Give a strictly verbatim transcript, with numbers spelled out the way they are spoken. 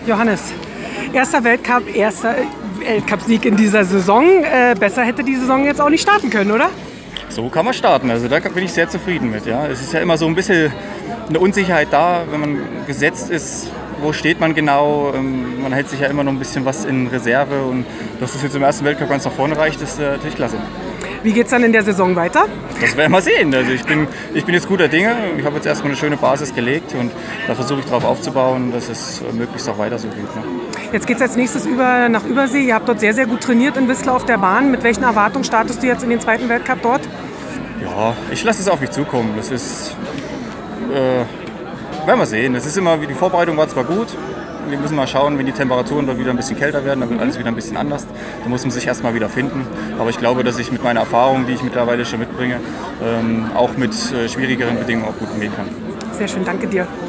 Johannes, erster Weltcup, erster Weltcupsieg in dieser Saison. Äh, besser hätte die Saison jetzt auch nicht starten können, oder? So kann man starten, also da bin ich sehr zufrieden mit. Ja. Es ist ja immer so ein bisschen eine Unsicherheit da, wenn man gesetzt ist, wo steht man genau. Ähm, man hält sich ja immer noch ein bisschen was in Reserve und dass das jetzt im ersten Weltcup ganz nach vorne reicht, ist äh, natürlich klasse. Wie geht es dann in der Saison weiter? Das werden wir sehen. Also ich bin, ich bin jetzt guter Dinge. Ich habe jetzt erstmal eine schöne Basis gelegt und da versuche ich darauf aufzubauen, dass es möglichst auch weiter so geht. Ne? Jetzt geht es als nächstes über nach Übersee. Ihr habt dort sehr, sehr gut trainiert in Whistler auf der Bahn. Mit welchen Erwartungen startest du jetzt in den zweiten Weltcup dort? Ja, ich lasse es auf mich zukommen. Das ist, äh, werden wir sehen. Es ist immer, die Vorbereitung war zwar gut. Wir müssen mal schauen, wenn die Temperaturen dort wieder ein bisschen kälter werden, dann wird alles wieder ein bisschen anders. Da muss man sich erstmal wieder finden. Aber ich glaube, dass ich mit meiner Erfahrung, die ich mittlerweile schon mitbringe, ähm, auch mit äh, schwierigeren Bedingungen auch gut umgehen kann. Sehr schön, danke dir.